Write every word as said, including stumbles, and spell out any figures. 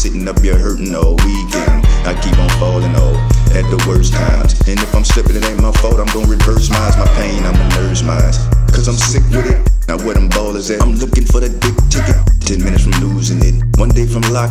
sitting up here hurting all weekend. I keep on falling off at the worst times, and if I'm slipping, it ain't my fault. I'm gonna reverse mine. My pain, I'ma nurse mine, cause I'm sick with it. Now where them ballers at? I'm looking for the big ticket. Ten minutes from losing it, one day from lock